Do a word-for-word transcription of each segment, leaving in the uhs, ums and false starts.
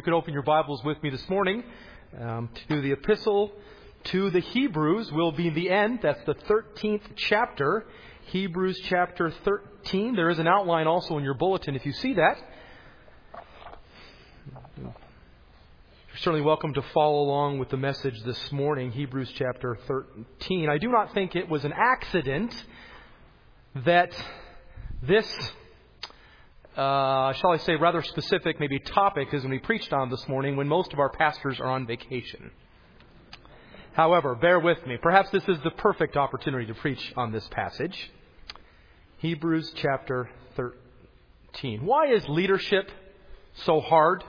You could open your Bibles with me this morning um, to the Epistle to the Hebrews. Will be the end. That's the thirteenth chapter. Hebrews chapter thirteen. There is an outline also in your bulletin if you see that. You're certainly welcome to follow along with the message this morning, Hebrews chapter thirteen. I do not think it was an accident that this, uh, shall I say, rather specific maybe topic is when we preached on this morning when most of our pastors are on vacation. However, bear with me. Perhaps this is the perfect opportunity to preach on this passage. Hebrews chapter thirteen. Why is leadership so hard?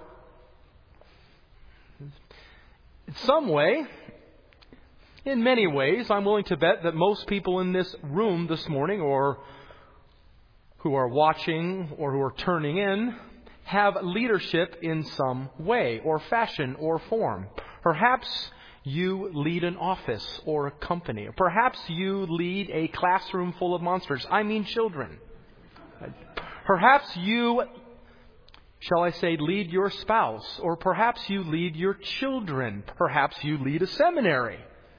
In some way, in many ways, I'm willing to bet that most people in this room this morning, or who are watching or who are turning in, have leadership in some way or fashion or form. Perhaps you lead an office or a company. Perhaps you lead a classroom full of monsters. I mean children. Perhaps you, shall I say, lead your spouse. Or perhaps you lead your children. Perhaps you lead a seminary.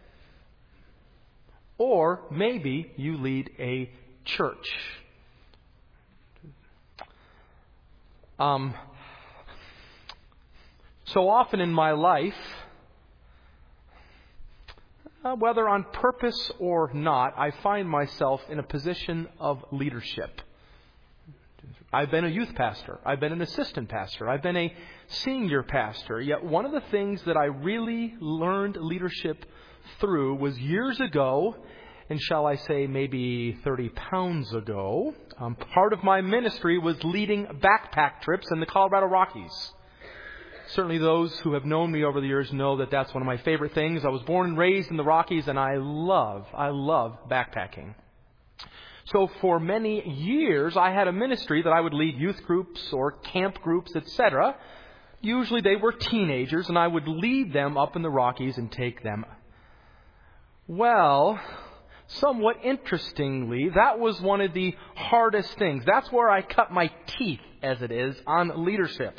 Or maybe you lead a church. Um, so often in my life, uh, whether on purpose or not, I find myself in a position of leadership. I've been a youth pastor. I've been an assistant pastor. I've been a senior pastor. Yet one of the things that I really learned leadership through was years ago, and shall I say maybe thirty pounds ago, um, part of my ministry was leading backpack trips in the Colorado Rockies. Certainly those who have known me over the years know that that's one of my favorite things. I was born and raised in the Rockies, and I love, I love backpacking. So for many years, I had a ministry that I would lead youth groups or camp groups, et cetera. Usually they were teenagers, and I would lead them up in the Rockies and take them. Well, somewhat interestingly, that was one of the hardest things. That's where I cut my teeth, as it is, on leadership.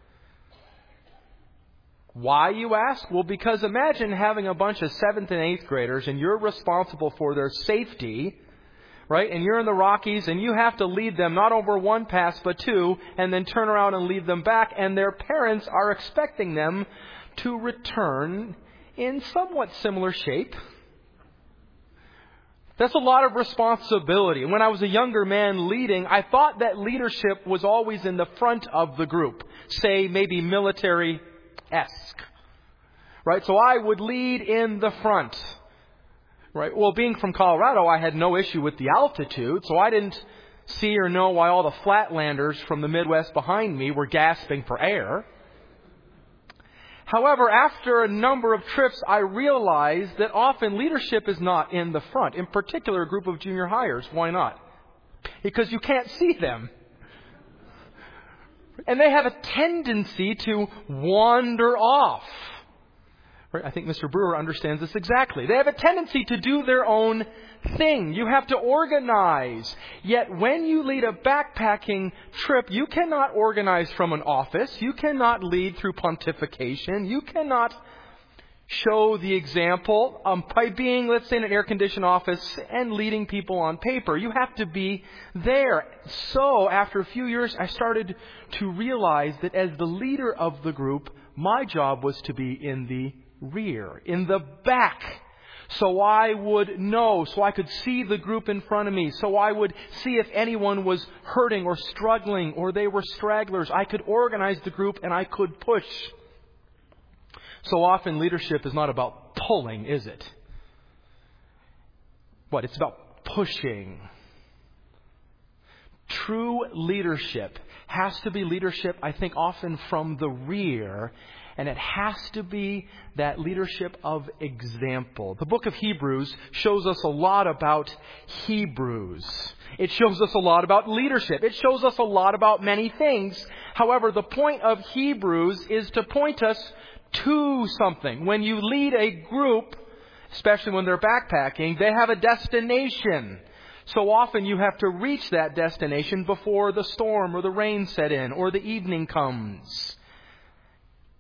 Why, you ask? Well, because imagine having a bunch of seventh and eighth graders and you're responsible for their safety, right? And you're in the Rockies and you have to lead them not over one pass but two, and then turn around and lead them back, and their parents are expecting them to return in somewhat similar shape. That's a lot of responsibility. When I was a younger man leading, I thought that leadership was always in the front of the group. Say, maybe military-esque. Right? So I would lead in the front. Right? Well, being from Colorado, I had no issue with the altitude, so I didn't see or know why all the flatlanders from the Midwest behind me were gasping for air. However, after a number of trips, I realized that often leadership is not in the front. In particular, a group of junior hires. Why not? Because you can't see them. And they have a tendency to wander off. Right? I think Mister Brewer understands this exactly. They have a tendency to do their own thing. You have to organize. Yet when you lead a backpacking trip, you cannot organize from an office. You cannot lead through pontification. You cannot show the example um, by being, let's say, in an air-conditioned office and leading people on paper. You have to be there. So after a few years, I started to realize that as the leader of the group, my job was to be in the rear, in the back. So I would know, so I could see the group in front of me, so I would see if anyone was hurting or struggling or they were stragglers. I could organize the group and I could push. So often leadership is not about pulling, is it? What? It's about pushing. True leadership has to be leadership, I think, often from the rear. And it has to be that leadership of example. The book of Hebrews shows us a lot about Hebrews. It shows us a lot about leadership. It shows us a lot about many things. However, the point of Hebrews is to point us to something. When you lead a group, especially when they're backpacking, they have a destination. So often you have to reach that destination before the storm or the rain set in or the evening comes.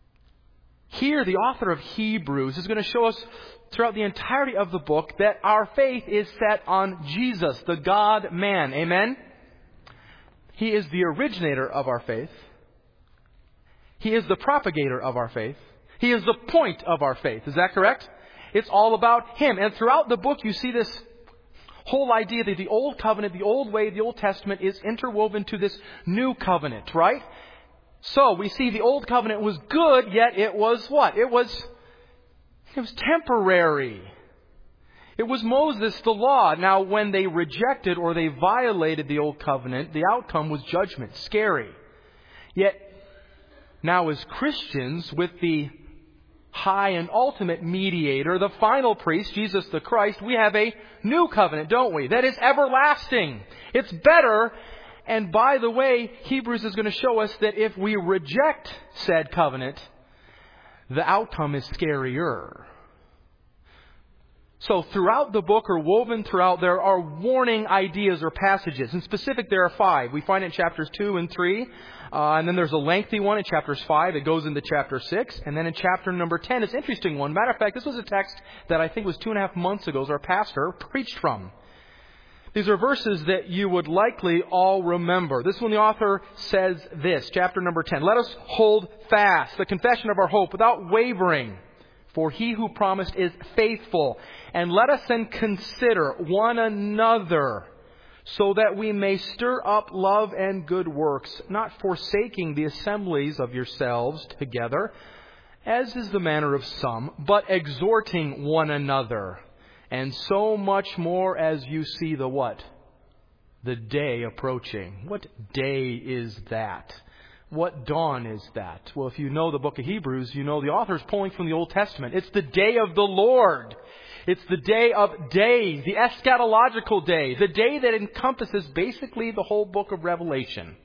here the author of Hebrews is going to show us throughout the entirety of the book that our faith is set on Jesus, the God-man. Amen? He is the originator of our faith. He is the propagator of our faith. He is the point of our faith. Is that correct? It's all about Him. And throughout the book you see this whole idea that the Old Covenant, the Old Way, the Old Testament is interwoven to this New Covenant, right? So we see the Old Covenant was good, yet it was what? It was, it was temporary. It was Moses, the law. Now, when they rejected or they violated the Old Covenant, the outcome was judgment. Scary. Yet, now as Christians, with the high and ultimate mediator, the final priest, Jesus the Christ, we have a new covenant, don't we? That is everlasting. It's better. And by the way, Hebrews is going to show us that if we reject said covenant, the outcome is scarier. So throughout the book, or woven throughout, there are warning ideas or passages. In specific, there are five. We find it in chapters two and three. Uh, and then there's a lengthy one in chapters five. It goes into chapter six. And then in chapter number ten, it's an interesting one. Matter of fact, this was a text that I think was two and a half months ago, as our pastor preached from. These are verses that you would likely all remember. This one, the author says this, chapter number ten. Let us hold fast the confession of our hope without wavering, for He who promised is faithful. And let us then consider one another, so that we may stir up love and good works, not forsaking the assemblies of yourselves together, as is the manner of some, but exhorting one another. And so much more as you see the what? The day approaching. What day is that? What dawn is that? Well, if you know the book of Hebrews, you know the author is pulling from the Old Testament. It's the day of the Lord. It's the day of days, the eschatological day, the day that encompasses basically the whole book of Revelation.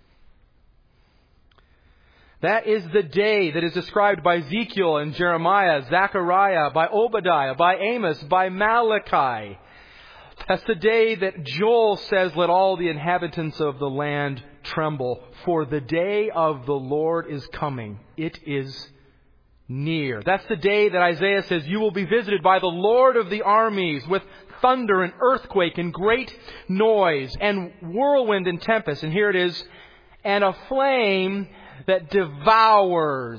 That is the day that is described by Ezekiel and Jeremiah, Zechariah, by Obadiah, by Amos, by Malachi. That's the day that Joel says, let all the inhabitants of the land tremble, for the day of the Lord is coming. It is near. That's the day that Isaiah says, you will be visited by the Lord of the armies with thunder and earthquake and great noise and whirlwind and tempest. And here it is, and a flame that devours.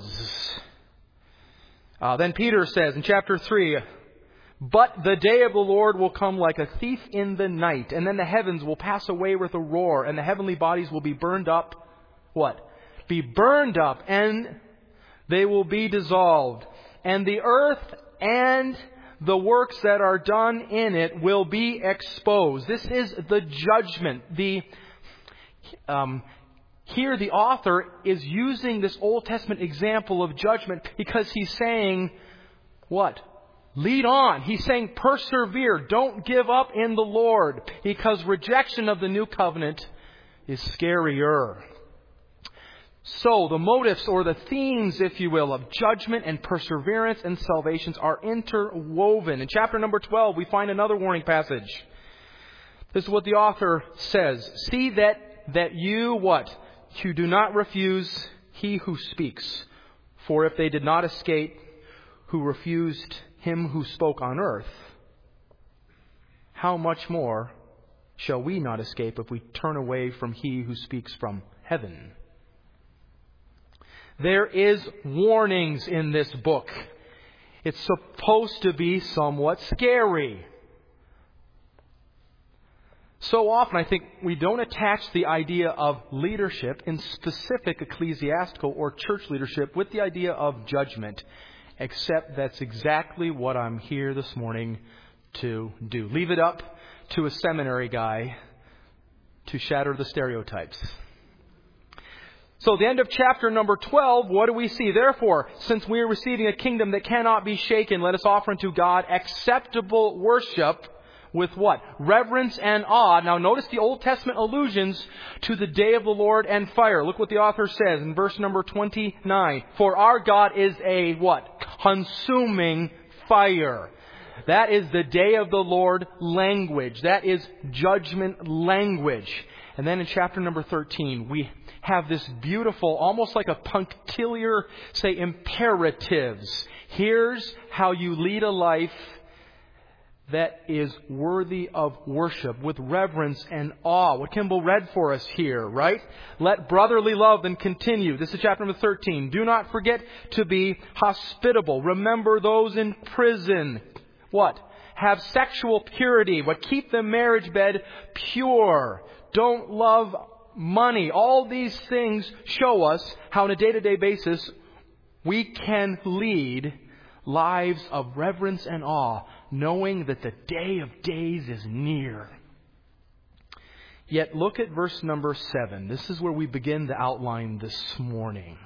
Uh, then Peter says in chapter three, but the day of the Lord will come like a thief in the night, and then the heavens will pass away with a roar, and the heavenly bodies will be burned up. What? Be burned up, and they will be dissolved. And the earth and the works that are done in it will be exposed. This is the judgment. The um, Here the author is using this Old Testament example of judgment because he's saying, what? Lead on. He's saying persevere. Don't give up in the Lord, because rejection of the new covenant is scarier. So the motives, or the themes, if you will, of judgment and perseverance and salvations are interwoven. In chapter number twelve, we find another warning passage. This is what the author says. See that, that you, what? You do not refuse He who speaks. For if they did not escape who refused Him who spoke on earth, how much more shall we not escape if we turn away from He who speaks from heaven? There is warnings in this book. It's supposed to be somewhat scary. So often, I think we don't attach the idea of leadership, in specific ecclesiastical or church leadership, with the idea of judgment, except that's exactly what I'm here this morning to do. Leave it up to a seminary guy to shatter the stereotypes. So at the end of chapter number twelve, what do we see? Therefore, since we are receiving a kingdom that cannot be shaken, let us offer unto God acceptable worship with what? Reverence and awe. Now notice the Old Testament allusions to the day of the Lord and fire. Look what the author says in verse number twenty-nine. For our God is a what? Consuming fire. That is the day of the Lord language. That is judgment language. And then in chapter number thirteen, we have this beautiful, almost like a punctiliar, say, imperatives. Here's how you lead a life that is worthy of worship, with reverence and awe. What Kimball read for us here, right? Let brotherly love then continue. This is chapter number thirteen. Do not forget to be hospitable. Remember those in prison. What? Have sexual purity. What? Keep the marriage bed pure. Don't love money. All these things show us how on a day-to-day basis we can lead lives of reverence and awe, knowing that the day of days is near. Yet look at verse number seven. This is where we begin the outline this morning.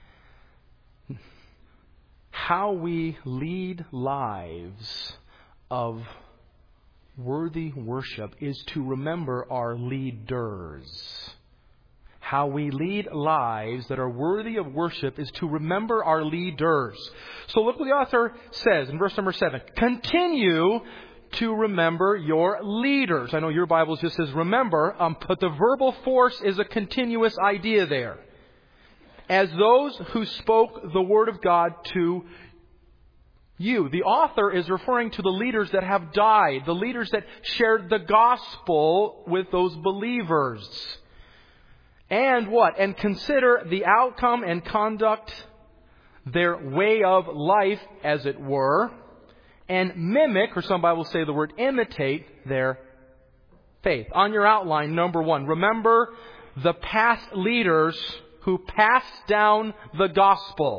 How we lead lives of worthy worship is to remember our leaders. How we lead lives that are worthy of worship is to remember our leaders. So look what the author says in verse number seven. Continue to remember your leaders. I know your Bible just says remember, um, but the verbal force is a continuous idea there. As those who spoke the word of God to you. The author is referring to the leaders that have died, the leaders that shared the gospel with those believers. And what? And consider the outcome and conduct, their way of life, as it were, and mimic, or some Bibles say the word imitate, their faith. On your outline, number one, remember the past leaders who passed down the gospel.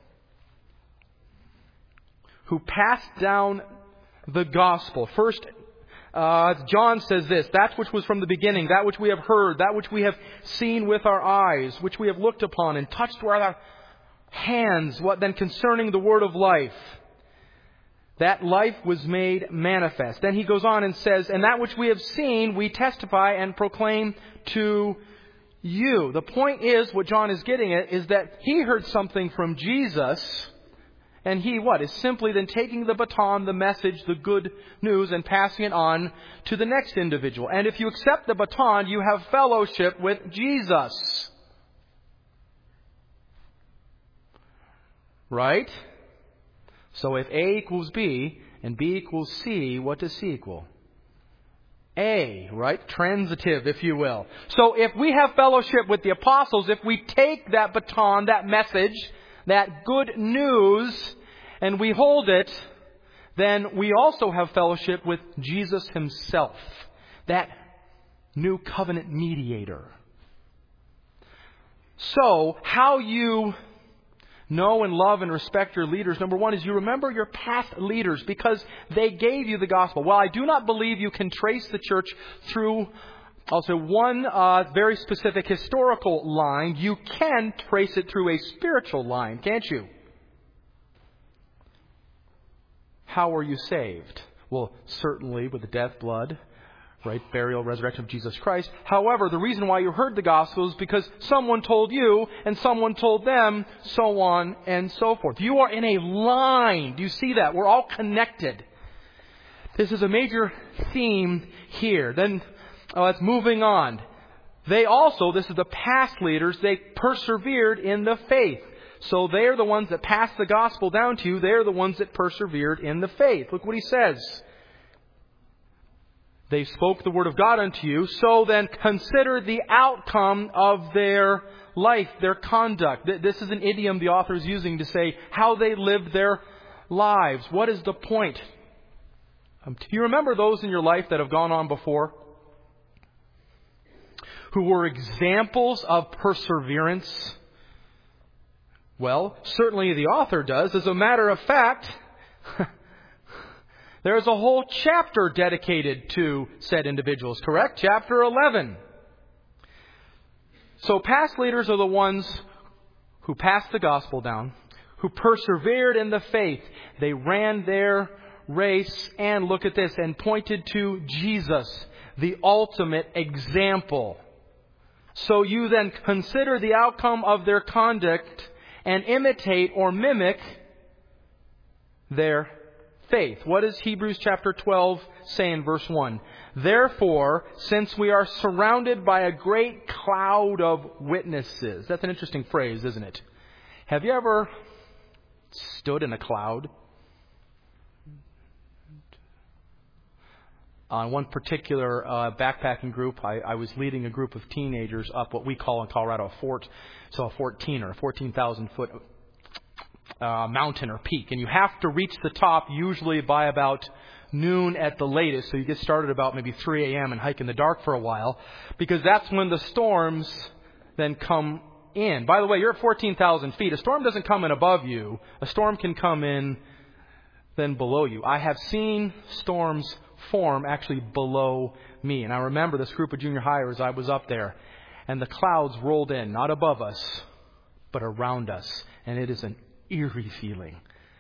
Who passed down the gospel. First, Uh, John says this, that which was from the beginning, that which we have heard, that which we have seen with our eyes, which we have looked upon and touched with our hands, what then concerning the word of life. That life was made manifest. Then he goes on and says, and that which we have seen, we testify and proclaim to you. The point is, what John is getting at, is that he heard something from Jesus. And he, what, is simply then taking the baton, the message, the good news, and passing it on to the next individual. And if you accept the baton, you have fellowship with Jesus. Right? So if A equals B and B equals C, what does C equal? A, right? Transitive, if you will. So if we have fellowship with the apostles, if we take that baton, that message, that good news, and we hold it, then we also have fellowship with Jesus Himself, that new covenant mediator. So, how you know and love and respect your leaders, number one, is you remember your past leaders because they gave you the gospel. Well, I do not believe you can trace the church through also one uh, very specific historical line. You can trace it through a spiritual line, can't you? How were you saved? Well, certainly with the death, blood, right, burial, resurrection of Jesus Christ. However, the reason why you heard the gospel is because someone told you and someone told them, so on and so forth. You are in a line. Do you see that? We're all connected. This is a major theme here. Then Oh, let's moving on. They also, this is the past leaders, they persevered in the faith. So they're the ones that passed the gospel down to you. They're the ones that persevered in the faith. Look what he says. They spoke the word of God unto you. So then consider the outcome of their life, their conduct. This is an idiom the author is using to say how they lived their lives. What is the point? Um, do you remember those in your life that have gone on before? Who were examples of perseverance? Well, certainly the author does. As a matter of fact, there's a whole chapter dedicated to said individuals, correct? Chapter eleven. So past leaders are the ones who passed the gospel down, who persevered in the faith. They ran their race and, look at this, and pointed to Jesus, the ultimate example. So you then consider the outcome of their conduct and imitate or mimic their faith. What does Hebrews chapter twelve say in verse one? Therefore, since we are surrounded by a great cloud of witnesses. That's an interesting phrase, isn't it? Have you ever stood in a cloud? On one particular uh, backpacking group, I, I was leading a group of teenagers up what we call in Colorado a fort, so a fourteen or a fourteen thousand foot uh, mountain or peak. And you have to reach the top usually by about noon at the latest, so you get started about maybe three a.m. and hike in the dark for a while, because that's when the storms then come in. By the way, you're at fourteen thousand feet. A storm doesn't come in above you. A storm can come in then below you. I have seen storms form actually below me. And I remember this group of junior hires, I was up there, and the clouds rolled in, not above us, but around us. And it is an eerie feeling.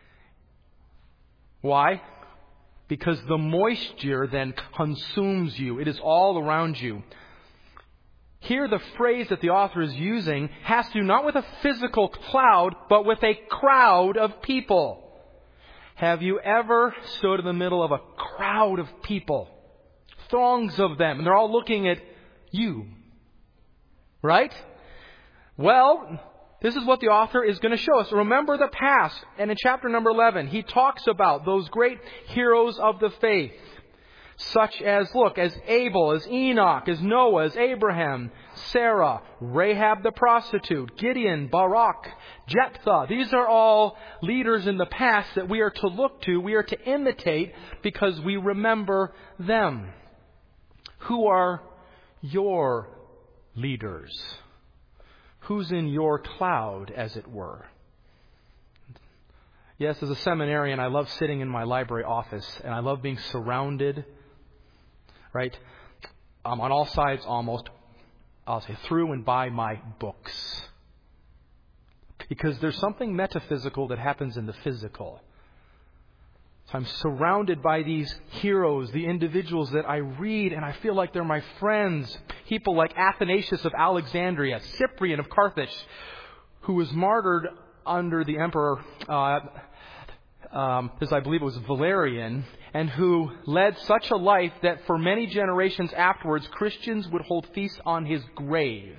Why? Because the moisture then consumes you. It is all around you. Here, the phrase that the author is using has to do not with a physical cloud, but with a crowd of people. Have you ever stood in the middle of a crowd of people? Throngs of them. And they're all looking at you. Right? Well, this is what the author is going to show us. Remember the past. And in chapter number eleven, he talks about those great heroes of the faith. Such as, look, as Abel, as Enoch, as Noah, as Abraham, Sarah, Rahab the prostitute, Gideon, Barak, Jephthah. These are all leaders in the past that we are to look to, we are to imitate because we remember them. Who are your leaders? Who's in your cloud, as it were? Yes, as a seminarian, I love sitting in my library office, and I love being surrounded, right, um, on all sides almost, I'll say, through and by my books. Because there's something metaphysical that happens in the physical. So I'm surrounded by these heroes, the individuals that I read, and I feel like they're my friends. People like Athanasius of Alexandria, Cyprian of Carthage, who was martyred under the emperor, uh, um, as I believe it was Valerian, and who led such a life that for many generations afterwards, Christians would hold feasts on his grave.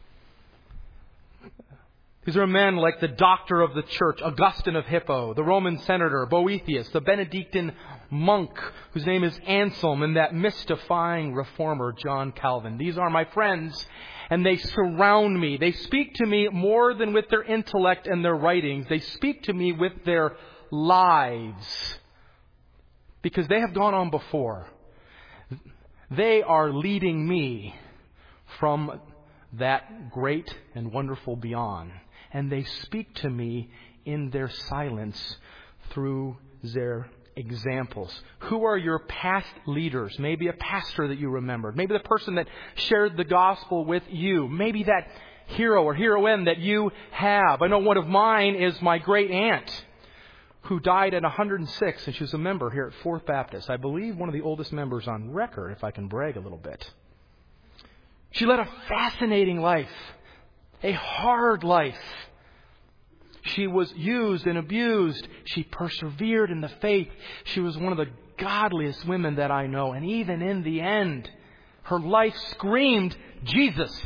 These are men like the doctor of the church, Augustine of Hippo, the Roman senator, Boethius, the Benedictine monk, whose name is Anselm, and that mystifying reformer, John Calvin. These are my friends, and they surround me. They speak to me more than with their intellect and their writings. They speak to me with their lives, because they have gone on before. They are leading me from that great and wonderful beyond. And they speak to me in their silence through their examples. Who are your past leaders? Maybe a pastor that you remembered. Maybe the person that shared the gospel with you. Maybe that hero or heroine that you have. I know one of mine is my great aunt, who died at one hundred six, and she was a member here at Fourth Baptist. I believe one of the oldest members on record, if I can brag a little bit. She led a fascinating life. A hard life. She was used and abused. She persevered in the faith. She was one of the godliest women that I know. And even in the end, her life screamed Jesus.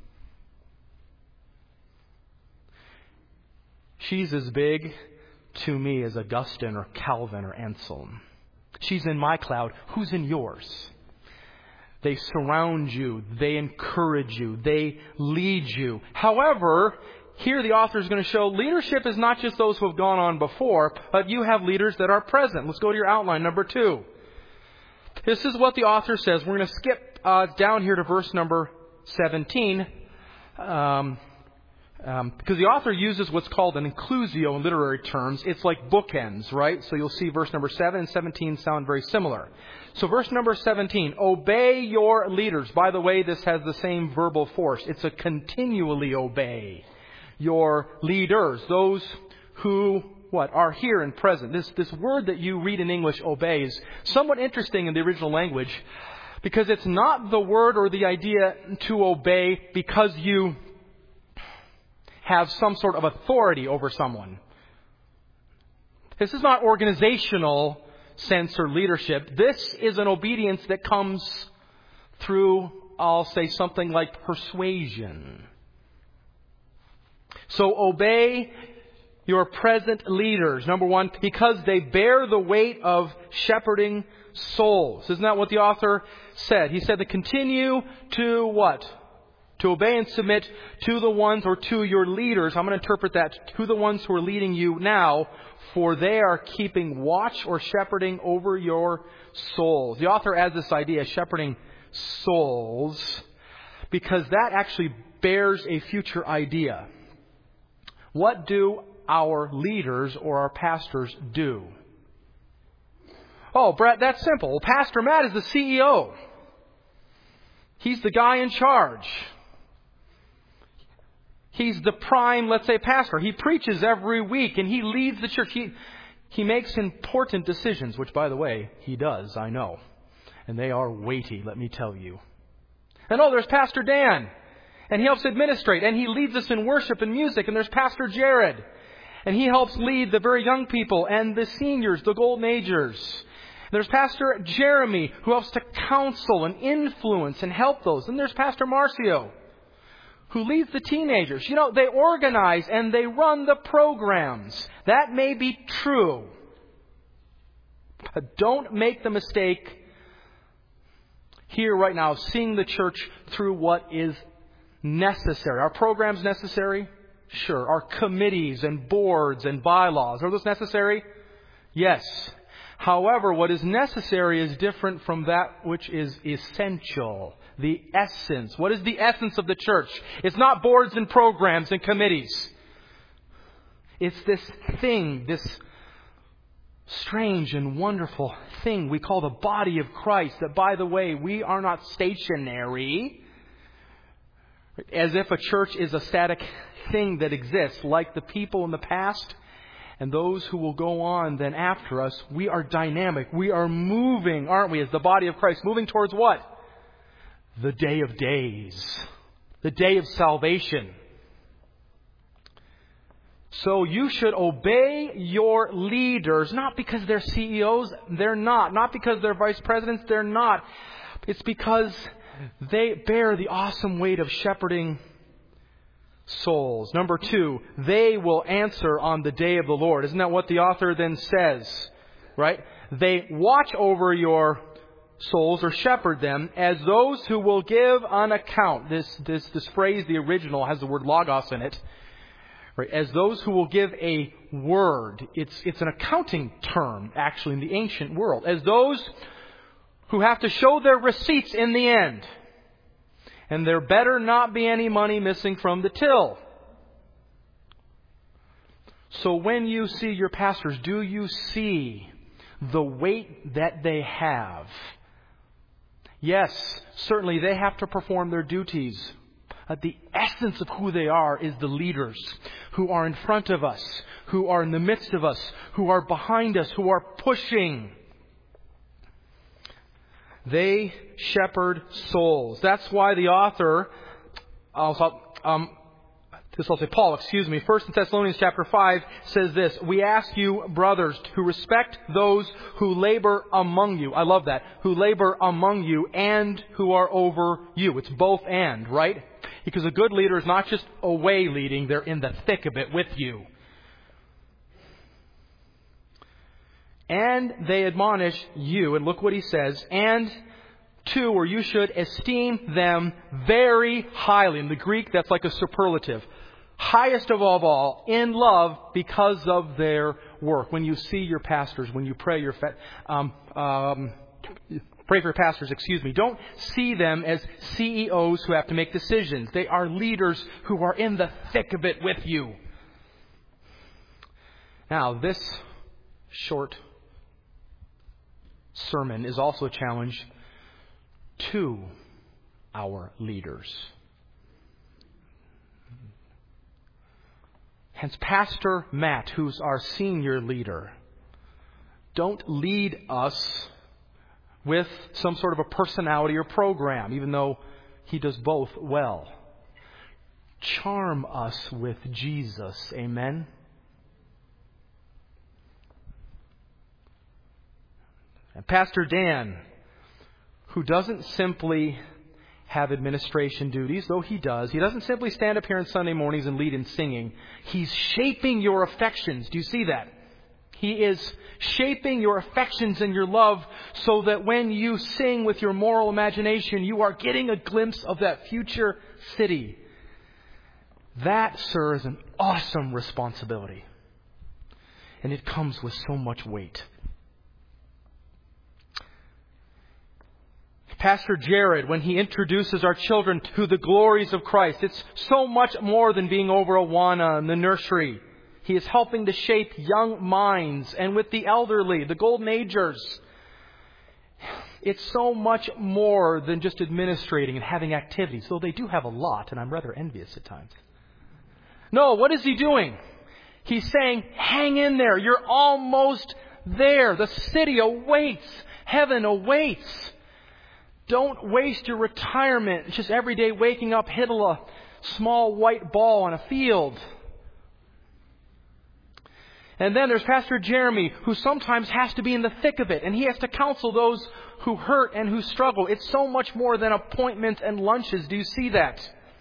She's as big to me as Augustine or Calvin or Anselm. She's in my cloud. Who's in yours? They surround you. They encourage you. They lead you. However, here the author is going to show leadership is not just those who have gone on before, but you have leaders that are present. Let's go to your outline, number two. This is what the author says. We're going to skip uh, down here to verse number seventeen. Um, um, because the author uses what's called an inclusio in literary terms. It's like bookends, right? So you'll see verse number seven and seventeen sound very similar. So verse number seventeen, obey your leaders. By the way, this has the same verbal force. It's a continually obey your leaders. Those who, what, are here and present. This, this word that you read in English, obey, is somewhat interesting in the original language, because it's not the word or the idea to obey because you have some sort of authority over someone. This is not organizational sense or leadership. This is an obedience that comes through, I'll say, something like persuasion. So obey your present leaders. Number one, because they bear the weight of shepherding souls. Isn't that what the author said? He said to continue to what? To obey and submit to the ones, or to your leaders. I'm going to interpret that to the ones who are leading you now, for they are keeping watch or shepherding over your souls. The author adds this idea, shepherding souls, because that actually bears a future idea. What do our leaders or our pastors do? Oh, Brett, that's simple. Pastor Matt is the C E O. He's the guy in charge. He's the prime, let's say, pastor. He preaches every week and he leads the church. He, he makes important decisions, which, by the way, he does, I know. And they are weighty, let me tell you. And oh, there's Pastor Dan. And he helps administrate. And he leads us in worship and music. And there's Pastor Jared. And he helps lead the very young people and the seniors, the golden agers. And there's Pastor Jeremy, who helps to counsel and influence and help those. And there's Pastor Marcio, who leads the teenagers. You know, they organize and they run the programs. That may be true. But don't make the mistake here right now of seeing the church through what is necessary. Are programs necessary? Sure. Are committees and boards and bylaws, are those necessary? Yes. However, what is necessary is different from that which is essential. The essence. What is the essence of the church? It's not boards and programs and committees. It's this thing, this strange and wonderful thing we call the body of Christ. That, by the way, we are not stationary, as if a church is a static thing that exists, like the people in the past and those who will go on then after us. We are dynamic. We are moving, aren't we, as the body of Christ, moving towards what? The day of days. The day of salvation. So you should obey your leaders, not because they're C E Os, they're not. Not because they're vice presidents, they're not. It's because they bear the awesome weight of shepherding souls. Number two, they will answer on the day of the Lord. Isn't that what the author then says? Right? They watch over your souls, or shepherd them, as those who will give an account. This, this, this phrase, the original, has the word logos in it. Right? As those who will give a word. It's, it's an accounting term, actually, in the ancient world. As those who have to show their receipts in the end. And there better not be any money missing from the till. So when you see your pastors, do you see the weight that they have? Yes, certainly they have to perform their duties. But the essence of who they are is the leaders who are in front of us, who are in the midst of us, who are behind us, who are pushing. They shepherd souls. That's why the author, also, um, this I'll say Paul, excuse me, First Thessalonians chapter five says this: we ask you, brothers, to respect those who labor among you. I love that. Who labor among you and who are over you. It's both and, right? Because a good leader is not just away leading, they're in the thick of it with you. And they admonish you, and look what he says, and two, or you should esteem them very highly. In the Greek, that's like a superlative. Highest of all, in love because of their work. When you see your pastors, when you pray your fa- um, um, pray for your pastors, excuse me, don't see them as C E Os who have to make decisions. They are leaders who are in the thick of it with you. Now, this short sermon is also a challenge to our leaders. Hence, Pastor Matt, who's our senior leader, don't lead us with some sort of a personality or program, even though he does both well. Charm us with Jesus. Amen? Pastor Dan, who doesn't simply have administration duties, though he does. He doesn't simply stand up here on Sunday mornings and lead in singing. He's shaping your affections. Do you see that? He is shaping your affections and your love so that when you sing with your moral imagination, you are getting a glimpse of that future city. That, sir, is an awesome responsibility. And it comes with so much weight. Pastor Jared, when he introduces our children to the glories of Christ, it's so much more than being over Awana in the nursery. He is helping to shape young minds, and with the elderly, the golden agers. It's so much more than just administrating and having activities, though they do have a lot, and I'm rather envious at times. No, what is he doing? He's saying, hang in there. You're almost there. The city awaits. Heaven awaits. Don't waste your retirement just every day waking up, hit a small white ball on a field. And then there's Pastor Jeremy, who sometimes has to be in the thick of it, and he has to counsel those who hurt and who struggle. It's so much more than appointments and lunches. Do you see that?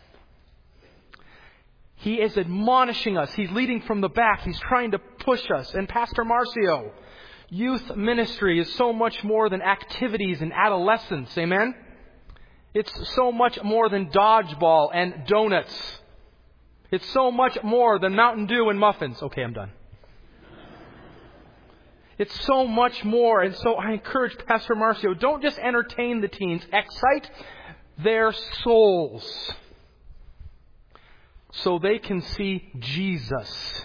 He is admonishing us. He's leading from the back. He's trying to push us. And Pastor Marcio, youth ministry is so much more than activities and adolescence. Amen? It's so much more than dodgeball and donuts. It's so much more than Mountain Dew and muffins. Okay, I'm done. It's so much more. And so I encourage Pastor Marcio, don't just entertain the teens. Excite their souls so they can see Jesus.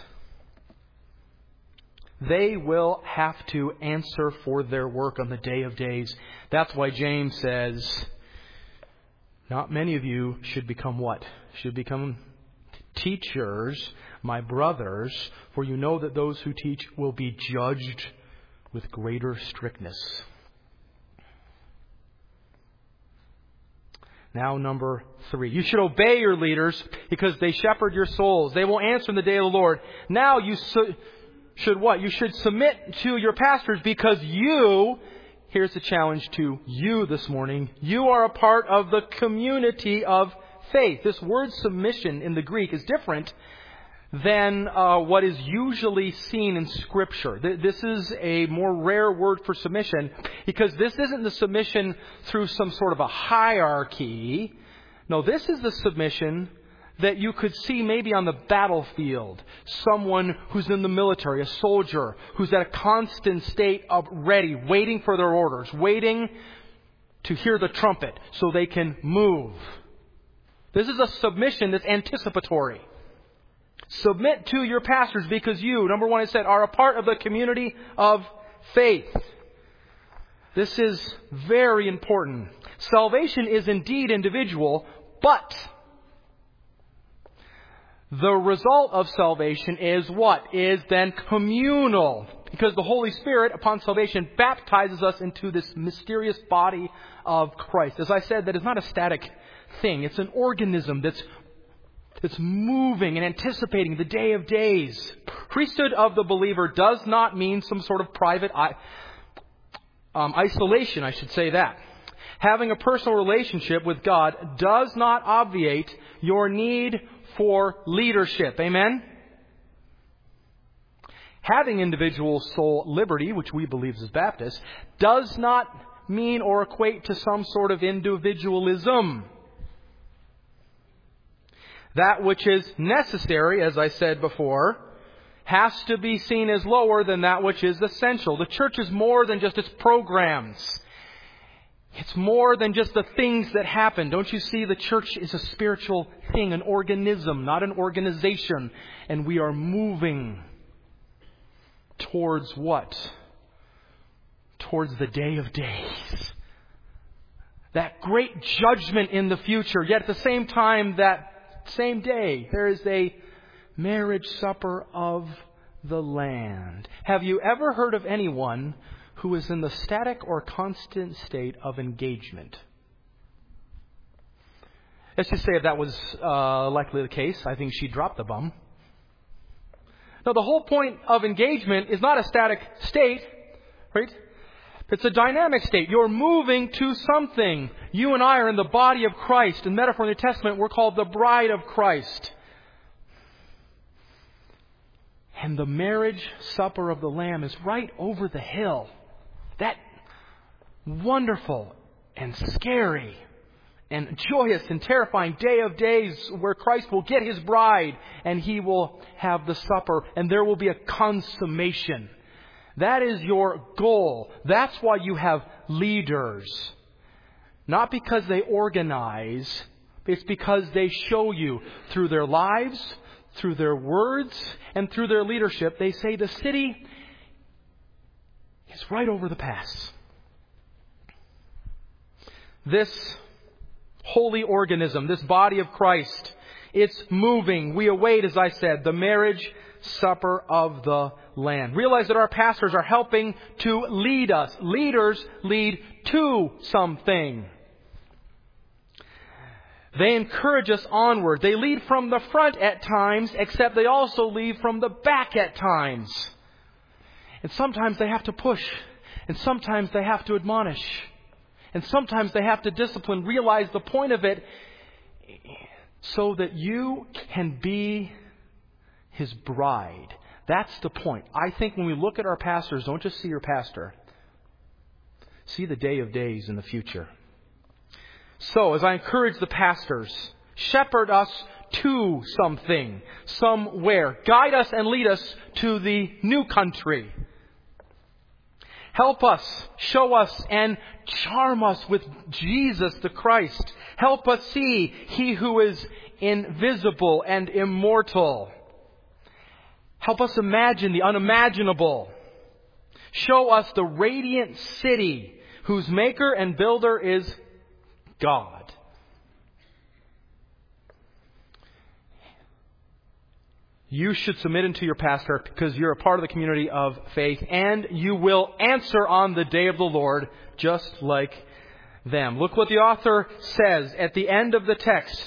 They will have to answer for their work on the day of days. That's why James says, not many of you should become what? Should become teachers, my brothers, for you know that those who teach will be judged with greater strictness. Now, number three. You should obey your leaders because they shepherd your souls. They will answer in the day of the Lord. Now you su- should what? You should submit to your pastors because you, here's the challenge to you this morning, you are a part of the community of faith. This word submission in the Greek is different than uh, what is usually seen in Scripture. This is a more rare word for submission because this isn't the submission through some sort of a hierarchy. No, this is the submission that you could see maybe on the battlefield. Someone who's in the military, a soldier, who's at a constant state of ready, waiting for their orders, waiting to hear the trumpet so they can move. This is a submission that's anticipatory. Submit to your pastors because you, number one, I said, are a part of the community of faith. This is very important. Salvation is indeed individual, but the result of salvation is what? Is then communal. Because the Holy Spirit, upon salvation, baptizes us into this mysterious body of Christ. As I said, that is not a static thing. It's an organism that's It's moving and anticipating the day of days. Priesthood of the believer does not mean some sort of private um, isolation, I should say that. Having a personal relationship with God does not obviate your need for leadership. Amen? Having individual soul liberty, which we believe as Baptists, does not mean or equate to some sort of individualism. That which is necessary, as I said before, has to be seen as lower than that which is essential. The church is more than just its programs. It's more than just the things that happen. Don't you see? The church is a spiritual thing, an organism, not an organization. And we are moving towards what? Towards the day of days. That great judgment in the future. Yet at the same time, that same day, there is a marriage supper of the land. Have you ever heard of anyone who is in the static or constant state of engagement? Let's just say if that was uh, likely the case, I think she dropped the bum. No, the whole point of engagement is not a static state, right? It's a dynamic state. You're moving to something. You and I are in the body of Christ. In metaphor in the New Testament, we're called the bride of Christ. And the marriage supper of the Lamb is right over the hill. That wonderful and scary and joyous and terrifying day of days where Christ will get His bride and He will have the supper and there will be a consummation. That is your goal. That's why you have leaders. Not because they organize, but it's because they show you through their lives, through their words, and through their leadership. They say the city is right over the pass. This holy organism, this body of Christ, it's moving. We await, as I said, the marriage supper of the Lamb. Realize that our pastors are helping to lead us. Leaders lead to something. They encourage us onward. They lead from the front at times, except they also lead from the back at times. And sometimes they have to push. And sometimes they have to admonish. And sometimes they have to discipline. Realize the point of it so that you can be His bride. That's the point. I think when we look at our pastors, don't just see your pastor. See the day of days in the future. So, as I encourage the pastors, shepherd us to something, somewhere. Guide us and lead us to the new country. Help us, show us, and charm us with Jesus the Christ. Help us see He who is invisible and immortal. Help us imagine the unimaginable. Show us the radiant city whose maker and builder is God. You should submit unto your pastor because you're a part of the community of faith and you will answer on the day of the Lord just like them. Look what the author says at the end of the text.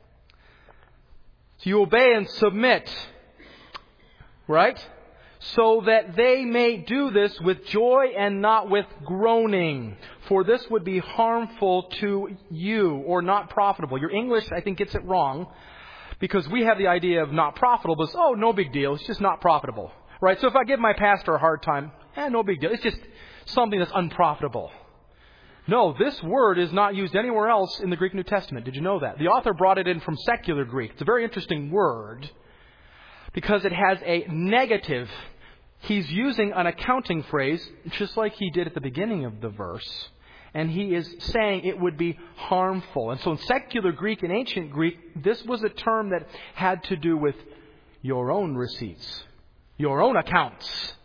So you obey and submit, right? So that they may do this with joy and not with groaning. For this would be harmful to you or not profitable. Your English, I think, gets it wrong. Because we have the idea of not profitable. But, oh, no big deal. It's just not profitable. Right? So if I give my pastor a hard time, eh, no big deal. It's just something that's unprofitable. No, this word is not used anywhere else in the Greek New Testament. Did you know that? The author brought it in from secular Greek. It's a very interesting word. Because it has a negative. He's using an accounting phrase, just like he did at the beginning of the verse. And he is saying it would be harmful. And so in secular Greek and ancient Greek, this was a term that had to do with your own receipts, your own accounts.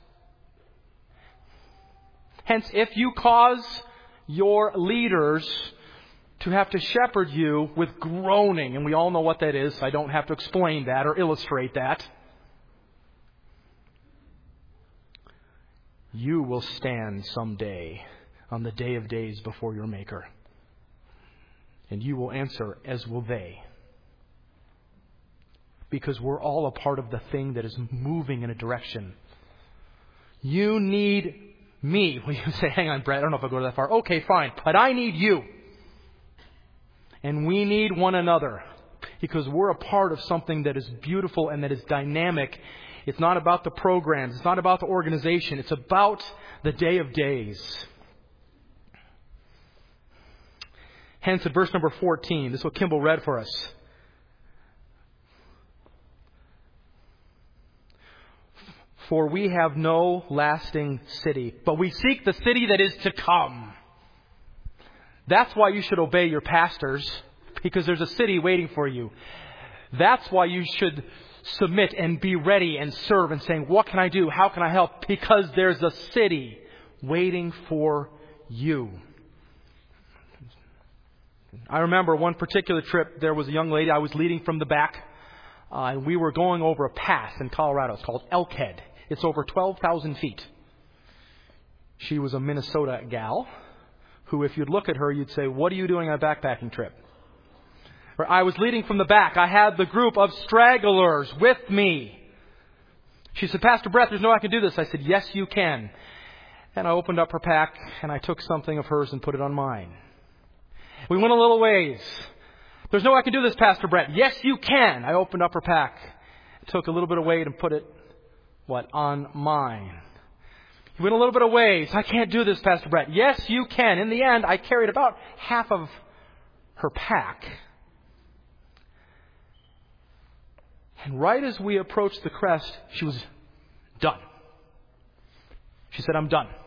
Hence, if you cause your leaders to have to shepherd you with groaning, and we all know what that is, I don't have to explain that or illustrate that, you will stand someday on the day of days before your Maker. And you will answer as will they. Because we're all a part of the thing that is moving in a direction. You need me. Well, you say, hang on, Brett, I don't know if I'll go that far. Okay, fine. But I need you. And we need one another. Because we're a part of something that is beautiful and that is dynamic. It's not about the programs. It's not about the organization. It's about the day of days. Hence, at verse number fourteen, this is what Kimball read for us. For we have no lasting city, but we seek the city that is to come. That's why you should obey your pastors, because there's a city waiting for you. That's why you should submit and be ready and serve and saying, what can I do? How can I help? Because there's a city waiting for you. I remember one particular trip, there was a young lady I was leading from the back. Uh, and we were going over a pass in Colorado. It's called Elkhead. It's over twelve thousand feet. She was a Minnesota gal who, if you'd look at her, you'd say, what are you doing on a backpacking trip? Or I was leading from the back. I had the group of stragglers with me. She said, Pastor Brett, there's no way I can do this. I said, yes, you can. And I opened up her pack and I took something of hers and put it on mine. We went a little ways. There's no way I can do this, Pastor Brett. Yes, you can. I opened up her pack, took a little bit of weight and put it, what, on mine. We went a little bit of ways. I can't do this, Pastor Brett. Yes, you can. In the end, I carried about half of her pack. And right as we approached the crest, she was done. She said, I'm done.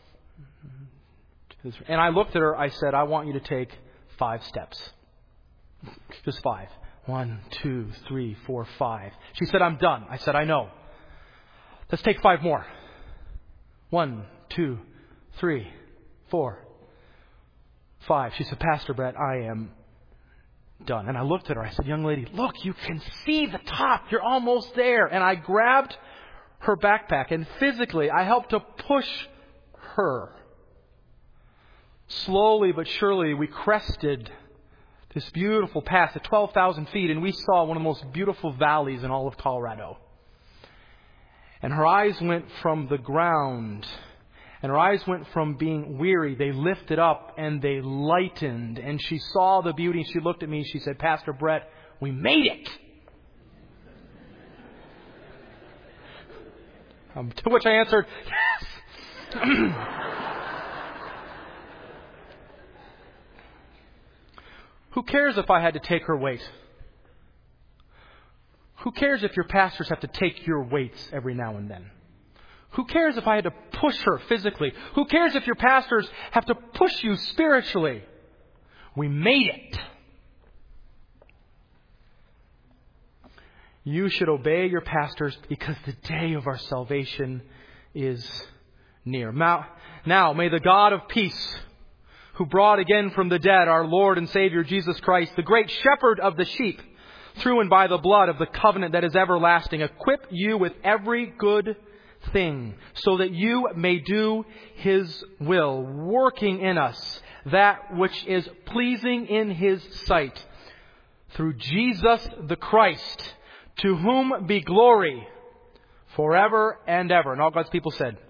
And I looked at her. I said, I want you to take five steps. Just five. One, two, three, four, five. She said, I'm done. I said, I know. Let's take five more. One, two, three, four, five. She said, Pastor Brett, I am done. And I looked at her. I said, young lady, look, you can see the top. You're almost there. And I grabbed her backpack and physically I helped to push her. Slowly but surely we crested this beautiful pass at twelve thousand feet, and we saw one of the most beautiful valleys in all of Colorado. And her eyes went from the ground, and her eyes went from being weary. They lifted up and they lightened, and she saw the beauty. She looked at me. She said, Pastor Brett, we made it. Um, to which I answered, yes. Who cares if I had to take her weight? Who cares if your pastors have to take your weights every now and then? Who cares if I had to push her physically? Who cares if your pastors have to push you spiritually? We made it. You should obey your pastors because the day of our salvation is near. Now, now may the God of peace, who brought again from the dead our Lord and Savior Jesus Christ, the great shepherd of the sheep, through and by the blood of the covenant that is everlasting, equip you with every good thing, so that you may do His will, working in us that which is pleasing in His sight. Through Jesus the Christ, to whom be glory forever and ever. And all God's people said,